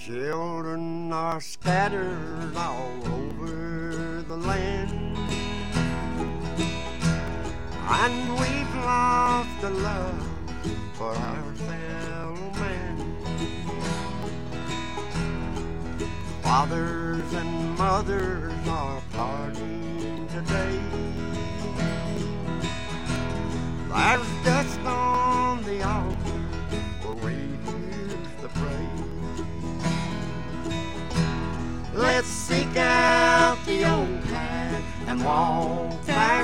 Children are scattered all over the land, and we've lost the love for our fellow man. Fathers and mothers are parting today. There's dust on the altar where we used to pray. Let's seek out the old path and walk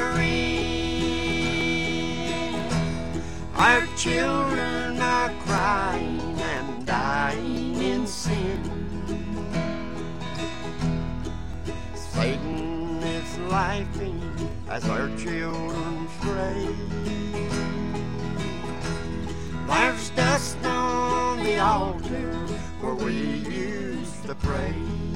therein. Our children are crying and dying in sin. Satan is laughing as our children stray. There's dust on the altar where we used to pray.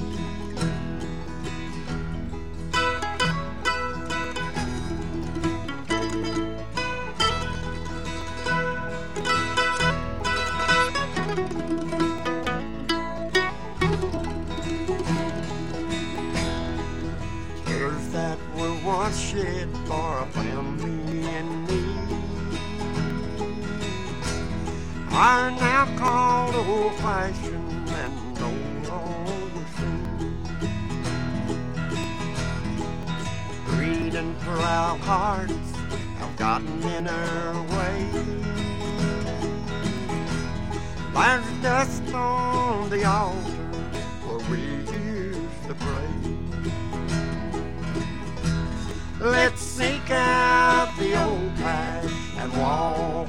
Tears that were once shed for a family in need are now called old-fashioned and no longer seen. Greed and proud hearts have gotten in our way. There's dust on the altar where we used to pray. Let's seek out the old path and walk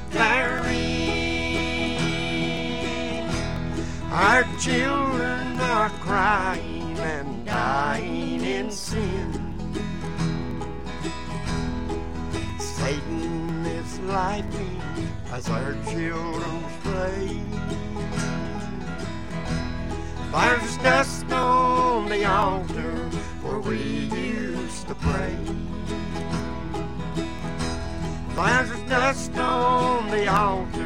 therein. Our children are crying and dying in sin. Satan is laughing as our children stray. There's dust on the altar where we used to pray. There's dust on the altar